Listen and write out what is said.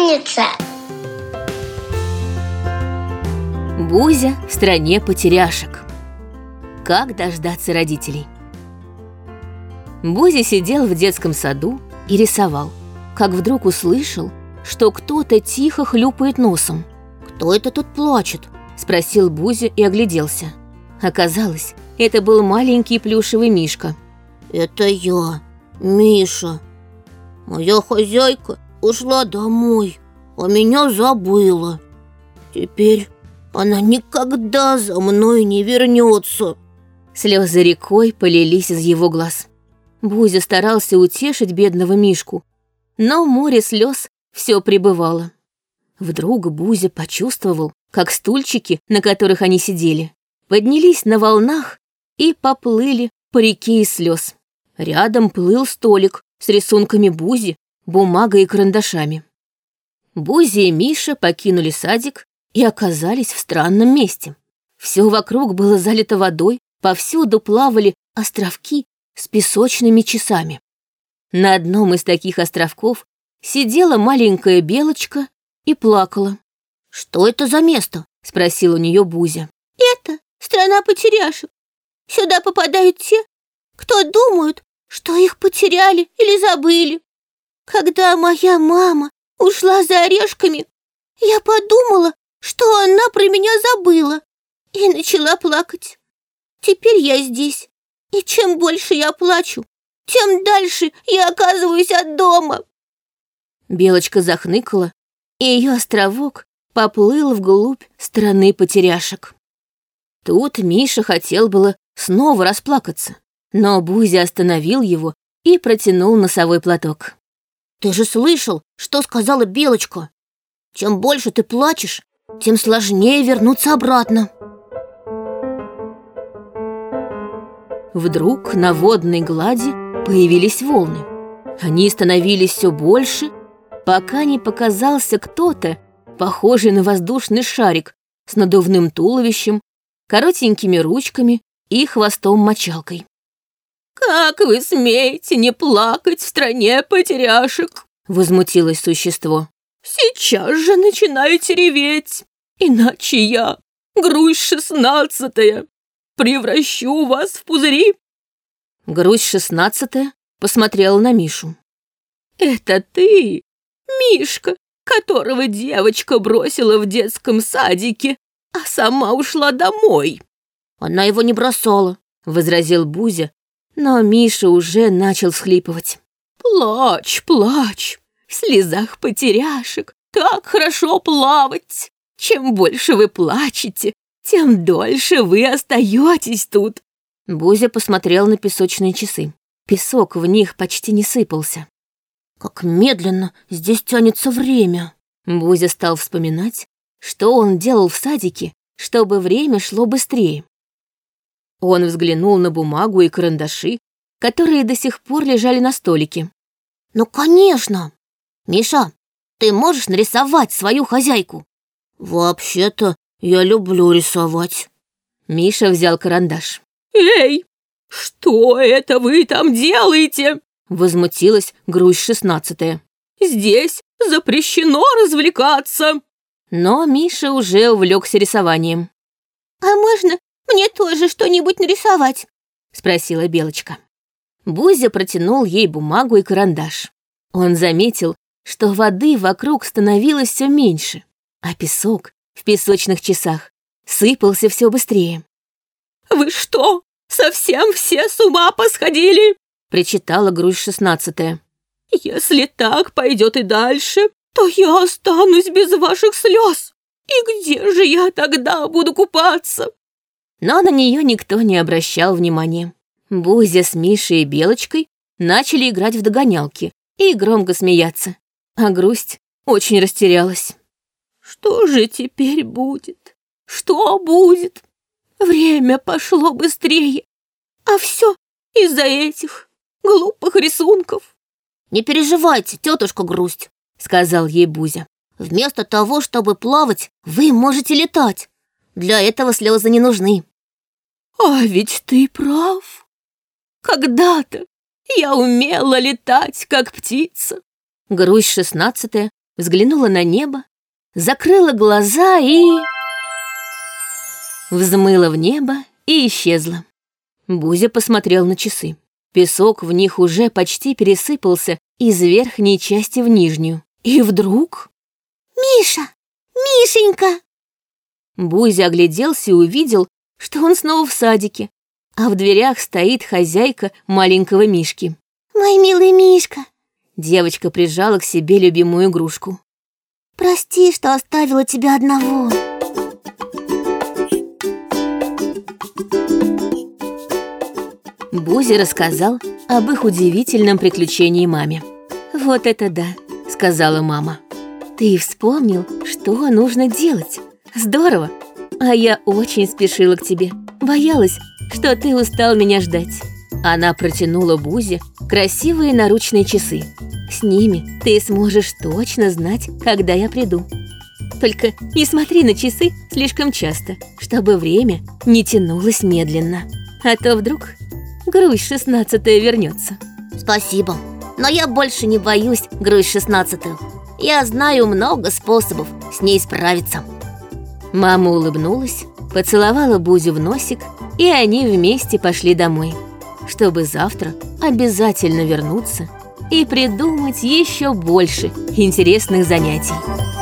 останется. Бузя в стране потеряшек. Как дождаться родителей? Бузя сидел в детском саду и рисовал, как вдруг услышал, что кто-то тихо хлюпает носом. «Кто это тут плачет?» – спросил Бузя и огляделся. Оказалось, это был маленький плюшевый мишка. «Это я, Миша. Моя хозяйка ушла домой, а меня забыла. Теперь она никогда за мной не вернется». Слезы рекой полились из его глаз. Бузя старался утешить бедного мишку, но море слез все прибывало. Вдруг Бузя почувствовал, как стульчики, на которых они сидели, поднялись на волнах и поплыли по реке из слез. Рядом плыл столик с рисунками Бузи, бумагой и карандашами. Бузя и Миша покинули садик и оказались в странном месте. Все вокруг было залито водой, повсюду плавали островки с песочными часами. На одном из таких островков сидела маленькая белочка и плакала. «Что это за место?» — спросил у нее Бузя. «Это страна потеряшек. Сюда попадают те, кто думают, что их потеряли или забыли. Когда моя мама ушла за орешками, я подумала, что она про меня забыла, и начала плакать. Теперь я здесь, и чем больше я плачу, тем дальше я оказываюсь от дома». Белочка захныкала, и ее островок поплыл вглубь страны потеряшек. Тут Миша хотел было снова расплакаться, но Бузя остановил его и протянул носовой платок. «Ты же слышал, что сказала Белочка? Чем больше ты плачешь, тем сложнее вернуться обратно». Вдруг на водной глади появились волны. Они становились все больше, пока не показался кто-то, похожий на воздушный шарик с надувным туловищем, коротенькими ручками и хвостом-мочалкой. «Как вы смеете не плакать в стране потеряшек?» — возмутилось существо. «Сейчас же начинаете реветь, иначе я, Грусть 16-я, превращу вас в пузыри». Грусть 16-я посмотрела на Мишу. «Это ты, Мишка, которого девочка бросила в детском садике, а сама ушла домой?» «Она его не бросала», — возразил Бузя, но Миша уже начал всхлипывать. «Плачь, плачь, в слезах потеряшек, так хорошо плавать. Чем больше вы плачете, тем дольше вы остаетесь тут». Бузя посмотрел на песочные часы. Песок в них почти не сыпался. «Как медленно здесь тянется время!» Бузя стал вспоминать, что он делал в садике, чтобы время шло быстрее. Он взглянул на бумагу и карандаши, которые до сих пор лежали на столике. «Ну, конечно! Миша, ты можешь нарисовать свою хозяйку?» «Вообще-то я люблю рисовать». Миша взял карандаш. «Эй, что это вы там делаете?» Возмутилась Грусть 16-я. «Здесь запрещено развлекаться». Но Миша уже увлекся рисованием. «А можно мне тоже что-нибудь нарисовать?» — спросила Белочка. Бузя протянул ей бумагу и карандаш. Он заметил, что воды вокруг становилось все меньше, а песок в песочных часах сыпался все быстрее. «Вы что, совсем все с ума посходили?» — причитала Грусть 16-я. «Если так пойдет и дальше, то я останусь без ваших слез. И где же я тогда буду купаться?» Но на нее никто не обращал внимания. Бузя с Мишей и Белочкой начали играть в догонялки и громко смеяться, а Грусть очень растерялась. «Что же теперь будет? Что будет? Время пошло быстрее, а все из-за этих глупых рисунков». «Не переживайте, тетушка Грусть», — сказал ей Бузя. «Вместо того, чтобы плавать, вы можете летать. Для этого слезы не нужны». «А ведь ты прав. Когда-то я умела летать, как птица». Грусть 16-я взглянула на небо, закрыла глаза и... взмыла в небо и исчезла. Бузя посмотрел на часы. Песок в них уже почти пересыпался из верхней части в нижнюю. И вдруг... «Миша! Мишенька!» Бузя огляделся и увидел, что он снова в садике, а в дверях стоит хозяйка маленького Мишки. «Мой милый Мишка!» Девочка прижала к себе любимую игрушку. «Прости, что оставила тебя одного». Бузя рассказал об их удивительном приключении маме. «Вот это да», — сказала мама. «Ты вспомнил, что нужно делать. Здорово. А я очень спешила к тебе. Боялась, что ты устал меня ждать». Она протянула Бузе красивые наручные часы. «С ними ты сможешь точно знать, когда я приду. Только не смотри на часы слишком часто, чтобы время не тянулось медленно. А то вдруг грусть 16-я вернется». Спасибо, но я больше не боюсь грусть 16-ю. Я знаю много способов с ней справиться. Мама улыбнулась, поцеловала Бузю в носик, и они вместе пошли домой, чтобы завтра обязательно вернуться и придумать еще больше интересных занятий.